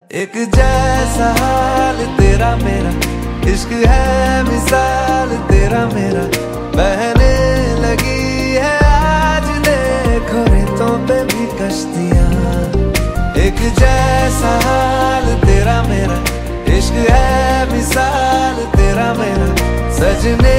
एक जैसा हाल तेरा मेरा, इश्क है मिसाल तेरा मेरा, बहने लगी है आज देखो रेतों पे भी कश्तियां। एक जैसा हाल तेरा मेरा, इश्क है मिसाल तेरा मेरा, सजने